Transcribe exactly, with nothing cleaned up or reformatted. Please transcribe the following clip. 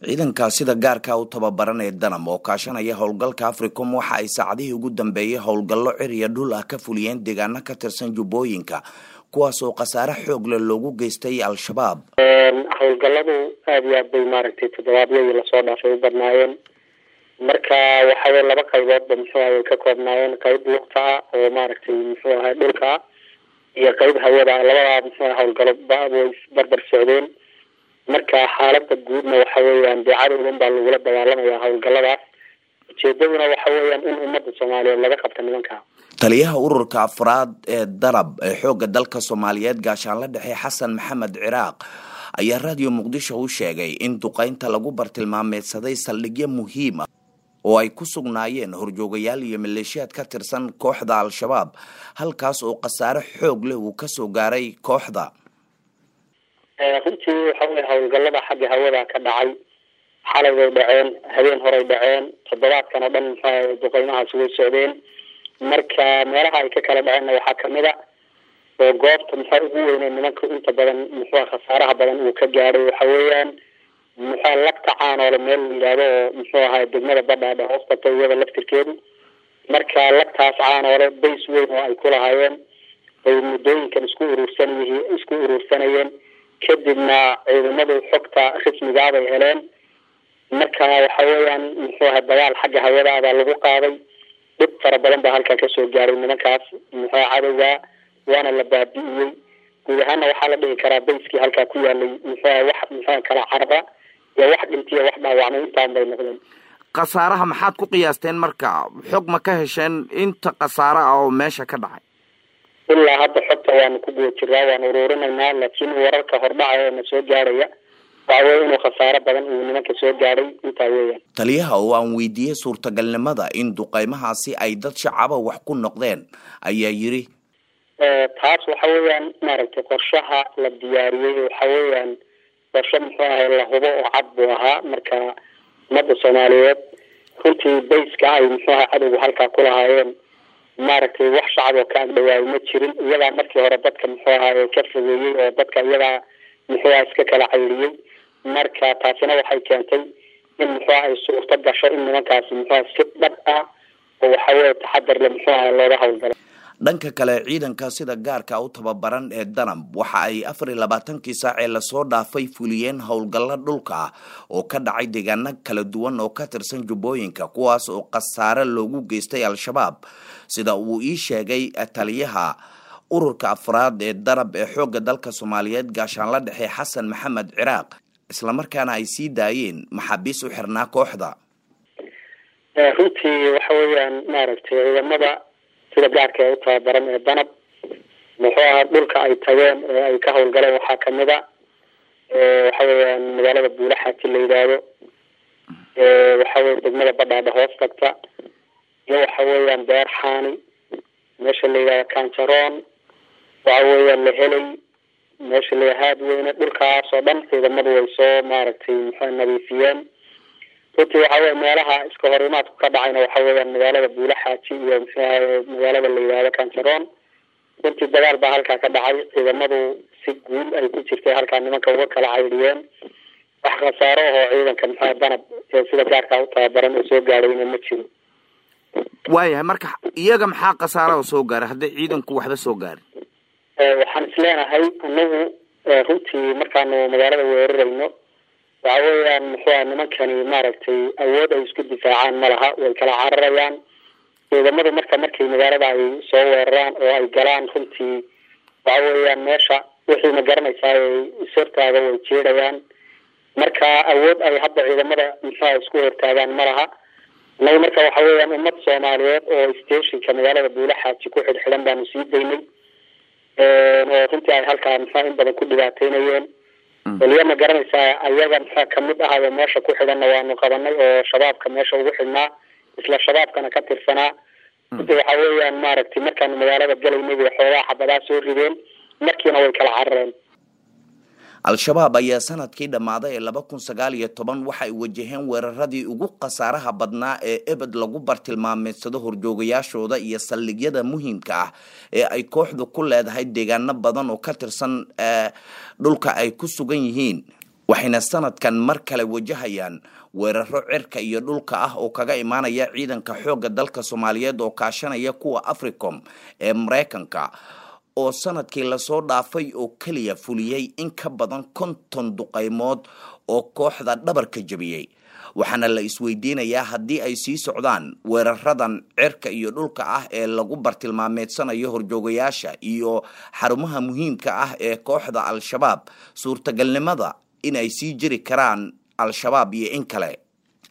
ciidanka sida gaarka u tababaran ee Danam oo kaashanaya howlgalka Africom waxa ay saacadihii ugu dambeeyay howlgallo ciriya dhul ah ka fuliyeen deegaano ka tirsan Jubbooyinka kuwaas oo qasaare xoog leh loogu geystay Al-Shabaab. howlgalladu aad iyo aad bay maaragtay toddobaadyo la soo dhaafay u badnaayeen marka waxa ay laba qaybood muxuu ahaa ka koobnaayeen qayb lugta oo maaragtay muxuu ahaa dhulka iyo qayb hawada labada muxuu ahaa howlgallo baaboys barbar socdeen marka xaaladda guudna waxa weeyaan dacadoodan baa lagu dagaalamayaa howlgalladaas ujeedaduna waxa weeyaan in ummadda Soomaaliyeed laga qabto nimanka taliyaha ururka afraad ee Darab ee xooga dalka Soomaaliyeed gaashaanle dhexe Xasan Maxamed Ciraaq ayaa radio Muqdisho u sheegay in duqeynta lagu bartilmaameedsaday saldhigyo muhiim ah oo ay ku sugnaayeen horjoogayaal iyo maleeshiyaad ka tirsan kooxda Al-Shabaab halkaas oo qasaare xoog leh uu ka soo gaaray kooxda. runtii waxa weeye howlgallada xagga hawada ka dhacay xalay way dhaceen habeen hore dhaceen toddobaadkan oo dhan duqeymahaas way socdeen marka meelaha ay ka kala dhaceen waxaa kamid ah oo goobta muxuu ugu weyn nimanka inta badan muxuu khasaaraha badan uu ka gaaray waxa weeyaan muxuu lagta caanoole meel yiraahdo muxuu ahaa degmada badhaadha hoosta tooyada laftirkeedu marka lagtaas caanoole bays weyn oo ay ku lahaayeen ay muddooyinkan isku urursanayeen isku urursanayeen kadibna ciidamadu xogta rasmiga ah ay heleen marka waxa weeyaan muxuu ahaa dagaal xagga hawada ah lagu qaaday dib fara badan baa halka ka soo gaaray nimankaas muxuu cadawga waana la baabi'iyay guud ahaan waxa la dhigi karaa bayskii halka ku yaalay muxuu wax muxuu kala carba iyo wax dhintiya wax dhaawacmay intaan bay noqdeen qasaaraha maxaad ku qiyaasteen marka xog ma ka hesheen inta qasaara ah oo meesha ka dhacay ilaa hadda xogta waan ku guud jiraa waan ururinaynaa laakiin wararka hordhaca ee soo gaaraya waa inuu khasaare badan uu nimanka soo gaaray inta weeyaan taliyaha oo aan weydiiyay suurtagalnimada in duqeymahaasi ay dad shacab wax ku noqdeen ayaa yiri ee taas waxa weeyaan maaragtay qorshaha la diyaariyay waxa weeyaan qorshe muxuu ahaa la hubo oo cad buu ahaa marka ummadda Soomaaliyeed runtii bayska ay muxuu ahaa cadawga halka ku lahaayeen maaragtay wax shacab oo ka agdhawaay ma jirin iyaga markii hore dadka muxuu ahaa ka fogeeyay oo dadka iyaga muxuu iska kala cayriyay marka taasina waxay keentay in muxuu ay suurta gasho in nimankaas muxuu si dhab ah oo waxa weeye taxadar la muxuu ahaa looga howlgalo. dhanka kale ciidanka sida gaarka u tababaran ee Danam waxa ay afar iyo labaatan-kii saac ee la soo dhaafay fuliyeen howlgallo dhulka ah oo ka dhacay deegaano kala duwan oo ka tirsan Jubbooyinka kuwaas oo qasaare loogu geystay Al-Shabaab sida uu ii sheegay taliyaha ururka afraad ee Darab ee xooga dalka Soomaaliyeed gaashaanle dhexe Xasan Maxamed Ciraaq isla markaana ay sii daayeen maxaabiis u xirnaa kooxda. runtii waxa weeyaan maaragtay ciidamada sida gaarka u tababaran ee Danab muxuu ahaa dhulka ay tageen ee ay ka howlgaleen waxaa kamid ah ee waxa weeyaan magaalada Buulaxaati la yiraahdo ee waxa weeye degmada badhaadha hoos tagta iyo waxa weeyaan beer xaani meesha la yiraahdo Kanjaroon waxa weeyaan la helay meesha la yiraahdo weyne dhulkaas oo dhan ciidamadu way soo maaragtay muxuu nadiifiyeen runtii waxa weeye meelaha iska horimaadku ka dhacayna waxa weeyaan magaalada Buulaxaati iyo magaalada la yiraahdo Kanjaroon runtii dagaal baa halka ka dhacay ciidamadu si guul ay ku jirtay halka nimanka uga kala cayriyeen wax khasaaro oo ciidanka muxuu Danab ee sida gaarka u tababaran oo soo gaarayna ma jiro. waayahay marka iyaga maxaa qasaaro oo soo gaaray hadii ciidanku waxba soo gaarin ee waxaan isleenahay anagu runtii markaanu magaalada weerarayno waxa weeyaan muxuu nimankani maaragtay awood ay isku difaacaan ma laha way kala cararayaan ciidamadu marka markay magaalada ay soo weeraraan oo ay galaan runtii waxa weeyaan meesha wixii ma garanaysaa isirtaaga way jeedayaan marka awood ay hadda ciidamada muxuu isku hortaagaan ma laha nay marka waxa weeyaan ummad Soomaaliyeed oo stationka magaalada Buulaxaati ku xidhan baan sii daynay ee runtii ay halka muxuu in badan ku dhibaateynayeen waliya ma garanaysaa ayaga maxaa kamid ah oo meesha ku xidhan waanu qabanay oo shabaabka meesha ugu xidhnaa isla shabaabkana ka tirsanaa inta waxa weeyaan maaragtay markaan magaalada galaynay xoogaa xabadaa soo rideen markiina way kala carareen. Al-Shabaab ayaa sanadkii dhamaaday laba kun sagaal iyo toban waxa ay wajaheen weeraradii ugu qasaaraha badnaa ee ebed lagu bartilmaameedsado horjoogayaashooda iyo saldhigyada muhiimka ah ee ay kooxdu ku leedahay deegaano badan oo ka tirsan dhulka ay ku sugan yihiin waxayna sanadkan mar kale wajahayaan weeraro cirka iyo dhulka ah oo kaga imaanaya ciidanka xoogga dalka Soomaaliyeed oo kaashanaya kuwa Africom ee Mareykanka oo sanadkii la soo dhaafay oo kaliya fuliyay in ka badan konton duqaymood oo kooxda dhabarka jabiyay waxaana la isweydiinayaa haddii ay sii socdaan weeraradan cirka iyo dhulka ah ee lagu bartilmaameedsanayo horjoogayaasha iyo xarumaha muhiimka ah ee kooxda Al-Shabaab suurtagalnimada in ay sii jiri karaan Al-Shabaab iyo in kale